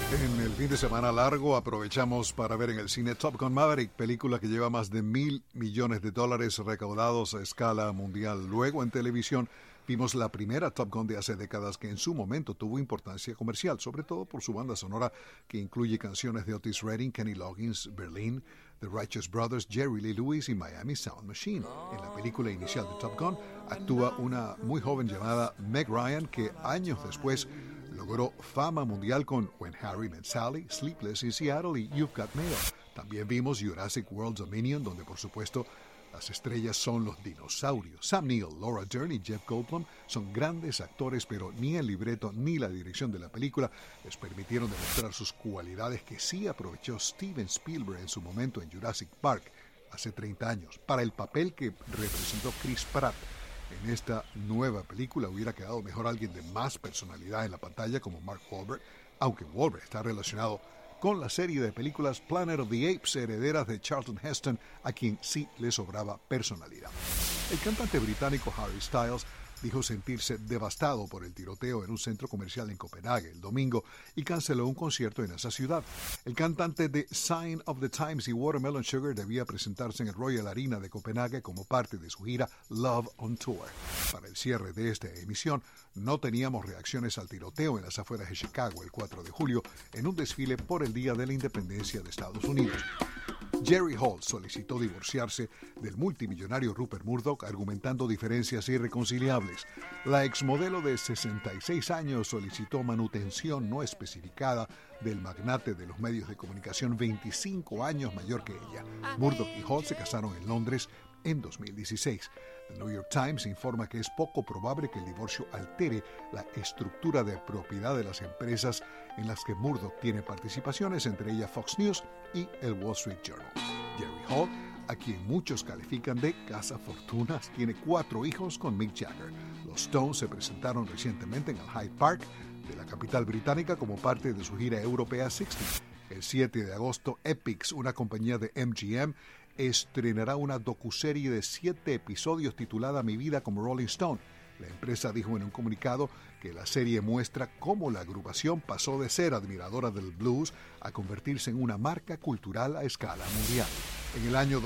En el fin de semana largo aprovechamos para ver en el cine Top Gun Maverick, película que lleva más de $1.000 millones recaudados a escala mundial. Luego en televisión vimos la primera Top Gun de hace décadas que en su momento tuvo importancia comercial, sobre todo por su banda sonora que incluye canciones de Otis Redding, Kenny Loggins, Berlin, The Righteous Brothers, Jerry Lee Lewis y Miami Sound Machine. En la película inicial de Top Gun actúa una muy joven llamada Meg Ryan que años después logró fama mundial con When Harry Met Sally, Sleepless in Seattle y You've Got Mail. También vimos Jurassic World Dominion, donde por supuesto las estrellas son los dinosaurios. Sam Neill, Laura Dern y Jeff Goldblum son grandes actores, pero ni el libreto ni la dirección de la película les permitieron demostrar sus cualidades que sí aprovechó Steven Spielberg en su momento en Jurassic Park hace 30 años. Para el papel que representó Chris Pratt en esta nueva película hubiera quedado mejor alguien de más personalidad en la pantalla como Mark Wahlberg, aunque Wahlberg está relacionado con la serie de películas Planet of the Apes, herederas de Charlton Heston, a quien sí le sobraba personalidad. El cantante británico Harry Styles dijo sentirse devastado por el tiroteo en un centro comercial en Copenhague el domingo y canceló un concierto en esa ciudad. El cantante de Sign of the Times y Watermelon Sugar debía presentarse en el Royal Arena de Copenhague como parte de su gira Love on Tour. Para el cierre de esta emisión, no teníamos reacciones al tiroteo en las afueras de Chicago el 4 de julio en un desfile por el Día de la Independencia de Estados Unidos. Jerry Hall solicitó divorciarse del multimillonario Rupert Murdoch argumentando diferencias irreconciliables. La exmodelo de 66 años solicitó manutención no especificada del magnate de los medios de comunicación 25 años mayor que ella. Murdoch y Hall se casaron en Londres en 2016. The New York Times informa que es poco probable que el divorcio altere la estructura de propiedad de las empresas en las que Murdoch tiene participaciones, entre ellas Fox News y el Wall Street Journal. Jerry Hall, a quien muchos califican de cazafortunas, tiene 4 hijos con Mick Jagger. Los Stones se presentaron recientemente en el Hyde Park de la capital británica como parte de su gira europea 60. El 7 de agosto, Epix, una compañía de MGM, estrenará una docuserie de 7 episodios titulada Mi vida como Rolling Stone. La empresa dijo en un comunicado que la serie muestra cómo la agrupación pasó de ser admiradora del blues a convertirse en una marca cultural a escala mundial. En el año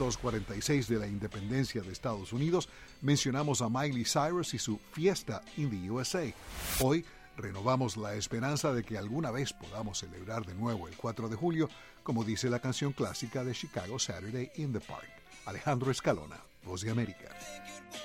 246 de la independencia de Estados Unidos, mencionamos a Miley Cyrus y su Fiesta in the USA. Hoy renovamos la esperanza de que alguna vez podamos celebrar de nuevo el 4 de julio, como dice la canción clásica de Chicago, Saturday in the Park. Alejandro Escalona, Voz de América.